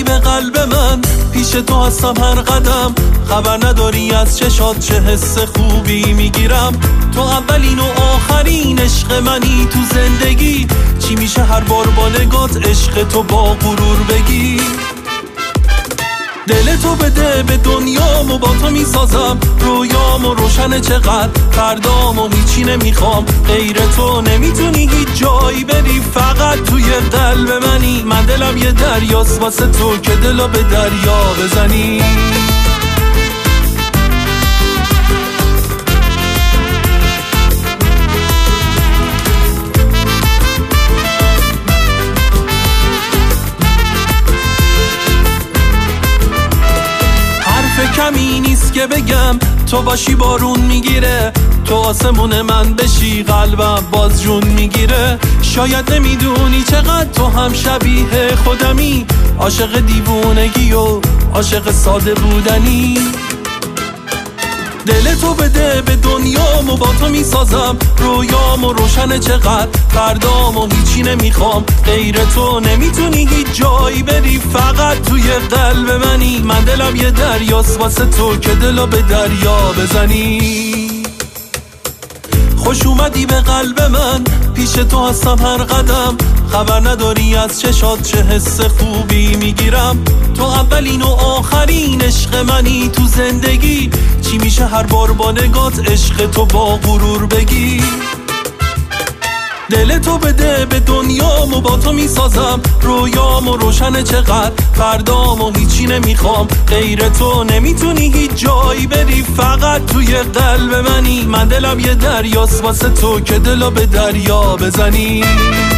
اومدی به قلب من، پیش تو هستم هر قدم. خبر نداری از چشات چه حس خوبی میگیرم. تو اولین و آخرین عشق منی تو زندگی. چی میشه هر بار با نگات عشق تو با غرور بگی. دل تو بده به دنیامو با تو میسازم. رویامو روشنه چقدر، فردامو هیچی نمیخوام غیر تو. نمیتونی هیچ جایی بری، فقط توی قلب منی. من دلم یه دریاست واسه تو که دلو به دریا بزنی. کمی نیست که بگم تو باشی بارون میگیره. تو آسمون من بشی قلبم باز جون میگیره. شاید نمیدونی چقدر تو هم شبیه خودمی. عاشق دیوونگی و عاشق ساده بودنی. دل تو بده به دنیامو با تو میسازم. رویامو روشنه چقدر، فردامو هیچی نمیخوام غیر تو. نمیتونی هیچ جایی بری، فقط توی قلب منی. من دلم یه دریاست واسه تو که دلو به دریا بزنی. خوش اومدی به قلب من، پیش تو هستم هر قدم. خبر نداری از چشات چه حس خوبی میگیرم. تو اولین و آخرین عشق منی تو زندگی. چی میشه هر بار با نگات عشق تو با غرور بگی. دل تو بده به دنیامو با تو میسازم. رویامو روشنه چقدر، فردامو هیچی نمیخوام غیر تو. نمیتونی هیچ جایی بری، فقط توی قلب منی. من دلم یه دریاست واسه تو که دلو به دریا بزنی.